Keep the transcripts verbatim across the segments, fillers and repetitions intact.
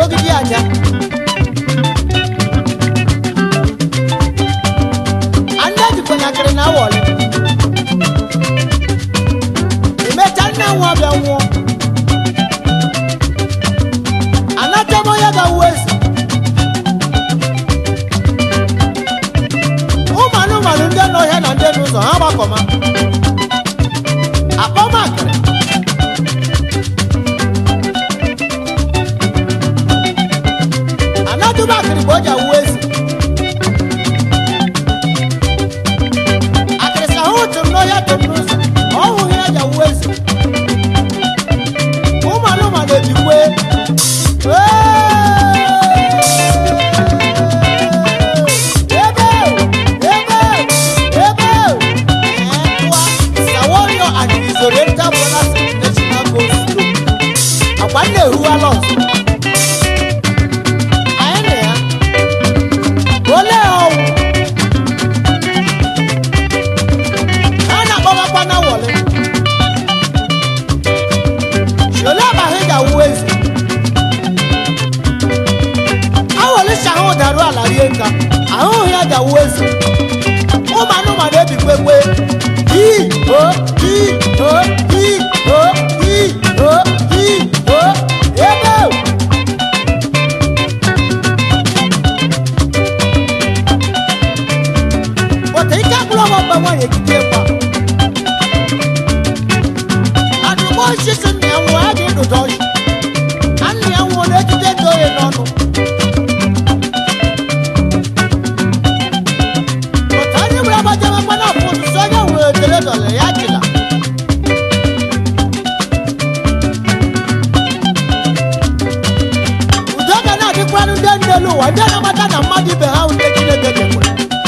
ogidi aja anda di kona kere na wole imecha na nwa bia nwo anata mo ya ga wesi o manu manu nde no he na nde no so ha ba koma akoma kere anatu ba kere boja wesi akresa ho tum no ya tum no so o hu ya ja wesi o manu manu di we Wale huwa los aene ya ole o ana baba kwa na wole shole ba heja wezi awole shaho daru ala yenka aho ya da wezi o manu ma de bi pepe yi o yi o yi o yi o yi Why you get up? And the boy she's in there, why did you do it? And the young one, let you get going on. But I never have a job when I put the soya with the little Yakila. You don't know the ground, then the low, I don't know what I'm muddy behind taking a good.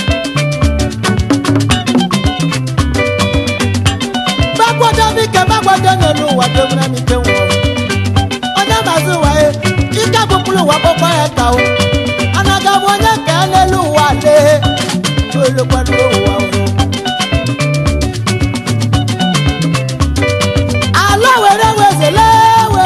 Nenu wa domina mi te wo ona bazu wa e ika bukulu wa popo e ta o anaga wo nya ka lelu wa le olo kwa lo wa o ala were we se le we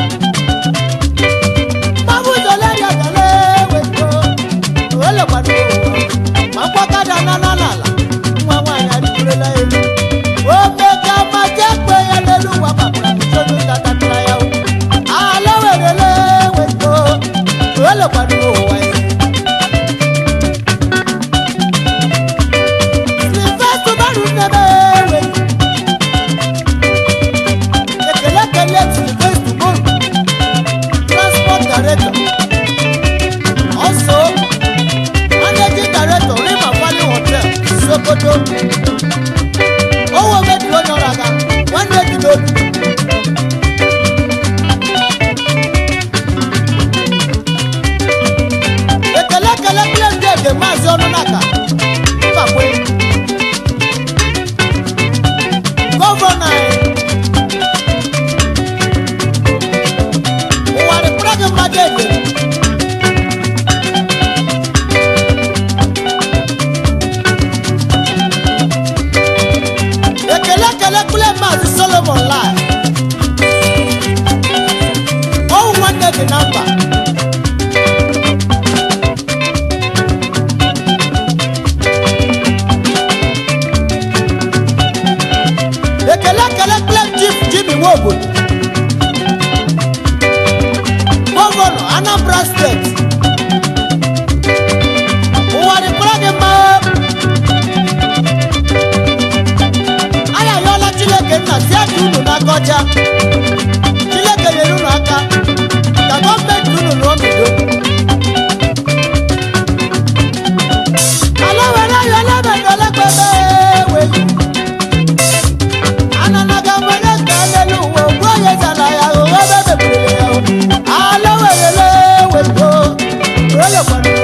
babu do le ya ka le we ko olo kwa lo wa ma kwa ka da na na la nwa wa ya ri kure la elu o me ka ma je pe ya lelu wa pa pra mi so ta ta tra ya o ala we le we ko olo kwa lo wa e ni fa to ba ru na be we ekele kele ti go to go transport director also managing director Rima Valley Hotel Sokoto owo me do no raga one day to do ekele kele place dey dey mazi onu naka pa pe governor wa re program madede ekele kele kule mazi Solomon live oh one day the number ekele kele kule chief Jimmy Wogo governor Anambra State wa re program aya yola chileke na sia dunu na koja chileke yelu na aka ka government dunu no bido ala wala yola be yola bebe we anana ga wala ga lelu wo wo ye zana ya wo bebe bebe ya ala wala le we go wala kwa no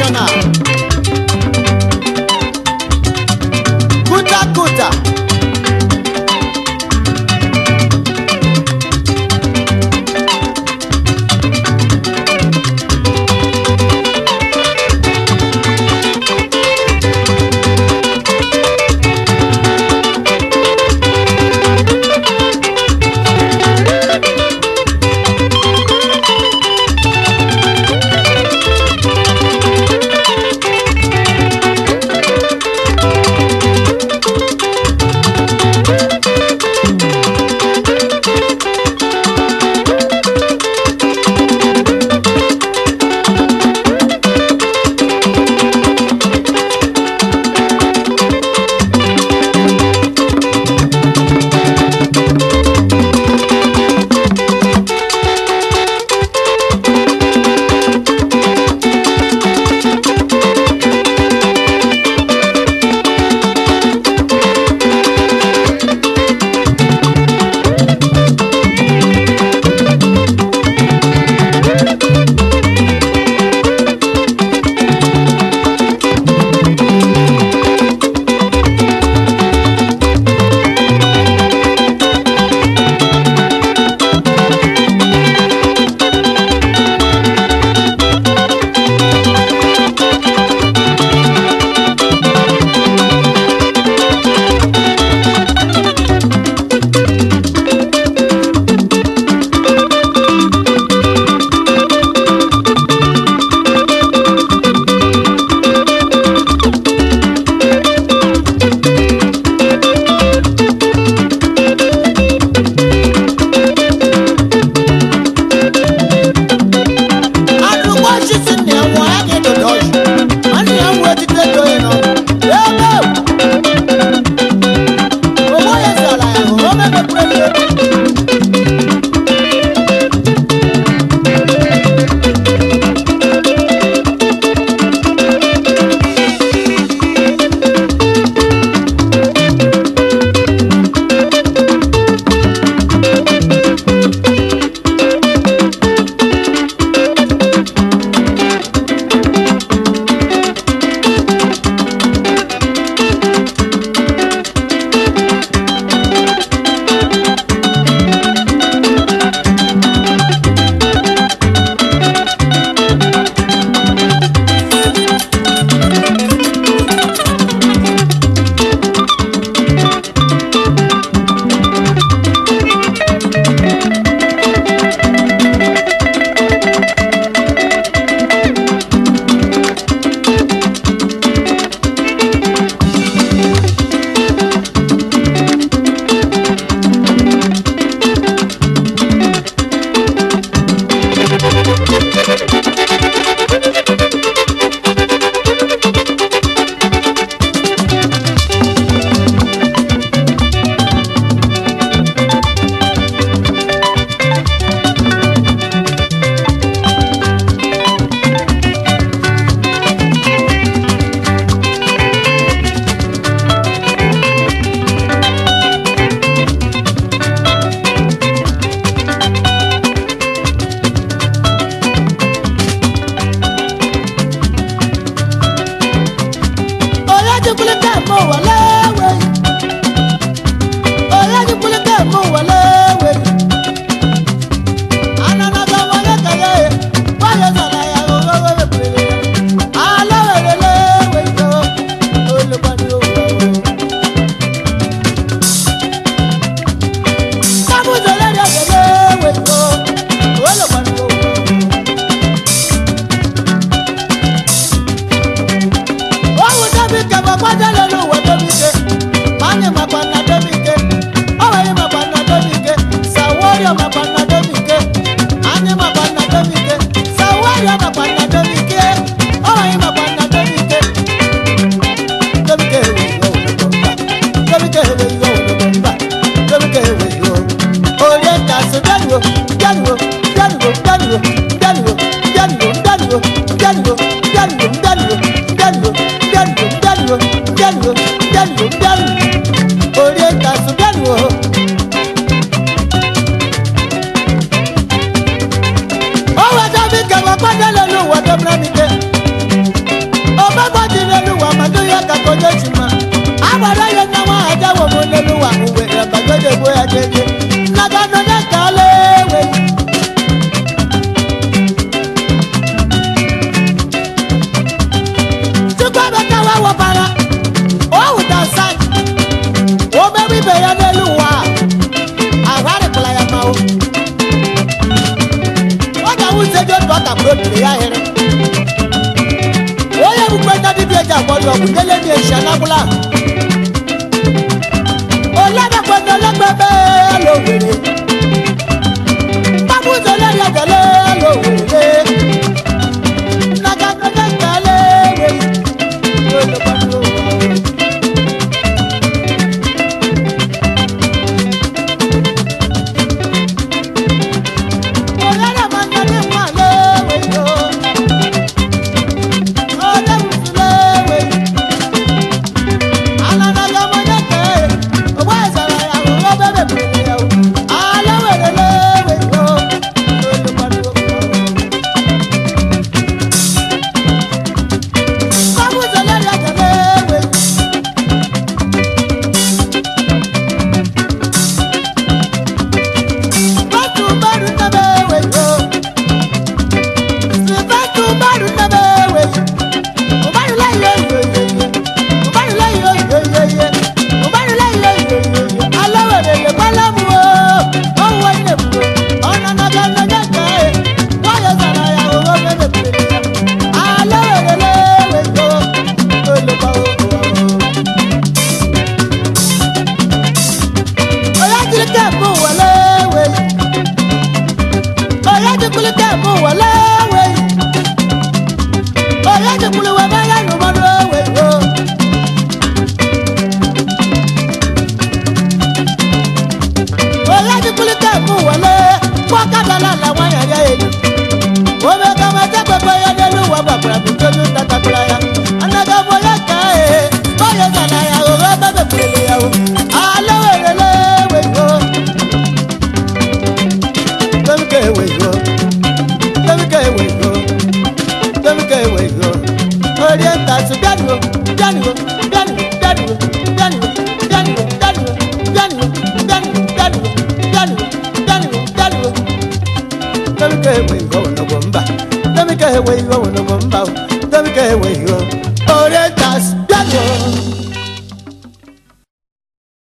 International. Kuta Kuta. mulelu wa uwe bagode boya jeje naga no na kale we tukwa beka wa wa para o uta sai o be wi be ya nelu wa aware kula ya mawo o ga wu se jo to ka pro ya here o ye bu kwenda di bi eja ko lo bu dele ni e sha na bula oládàpọ̀jọ́ lẹ́gbẹ̀ẹ́ lówèrè bábújọ lẹ́rìí àjọlẹ́ lówèrè nàgàgàgà kálẹ̀ wèrè olùkọ́ni òwò. olórí ọmọ nyàdé mú àlẹ́ wèrè o ọdẹ mùsùlẹ̀ wèrè alànàgà mọ́ nyàkẹ́. Let me get away, go, no bomba. Let me get away, go. Orientas, Daniel.